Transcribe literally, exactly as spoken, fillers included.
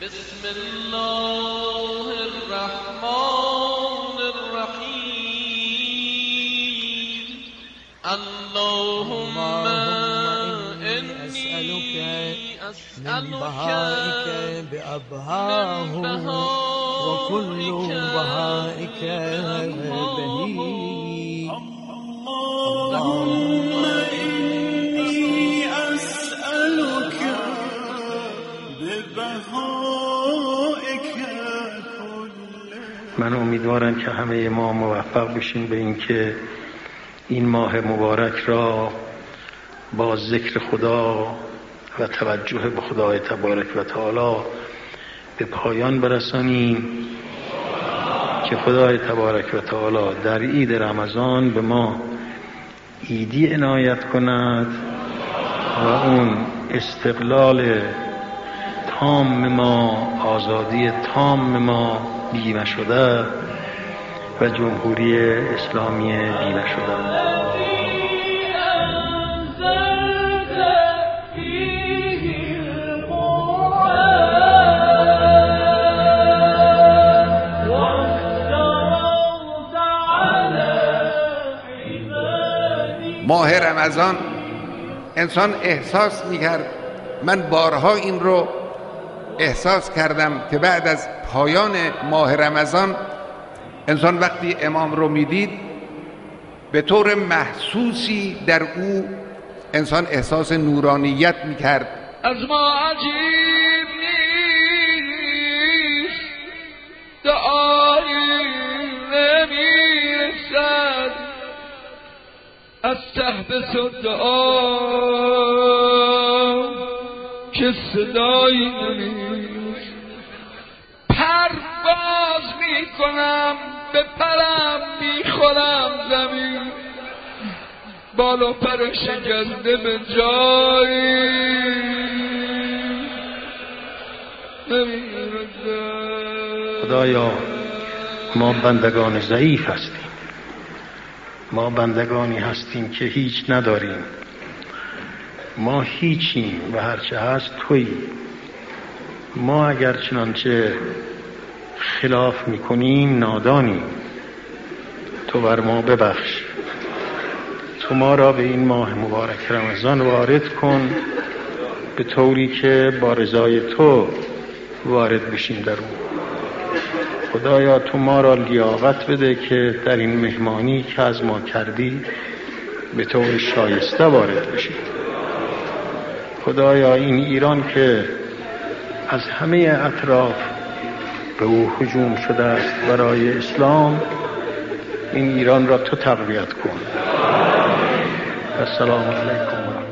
بسم الله الرحمن الرحیم. اللهم انی اسألك من بهائك بأبهاه وكل بهائك بهی. اللهم انی اسألك ببهائك. من امیدوارم که همه ما موفق بشیم به این که این ماه مبارک را با ذکر خدا و توجه به خدای تبارک و تعالی به پایان برسانیم که خدای تبارک و تعالی در عید رمضان به ما عیدی عنایت کند و اون استقلال تام ما، آزادی تام ما بیمه شده و جمهوری اسلامی بیمه شده. ماه رمضان انسان احساس میکرد، من بارها این رو احساس کردم که بعد از پایان ماه رمضان انسان وقتی امام رو میدید به طور محسوسی در او انسان احساس نورانیت میکرد. از ما عجیب نیست دعایی نمیرسد، از تحت دعا که صدایی نمیست. پرواز میکنم به پرم میخورم زمین، بالا پر شکسته به جایی نمیرسد. خدایا ما بندگان ضعیف هستیم، ما بندگانی هستیم که هیچ نداریم، ما هیچیم و هرچه هست تویی. ما اگر چنانچه خلاف میکنیم نادانیم، تو بر ما ببخش. تو ما را به این ماه مبارک رمضان وارد کن به طوری که با رضای تو وارد بشیم در اون. خدایا تو ما را لیاقت بده که در این مهمانی که از ما کردی به طور شایسته وارد بشیم. خدایا این ایران که از همه اطراف به او هجوم شده است برای اسلام، این ایران را تو تقویت کن. السلام علیکم.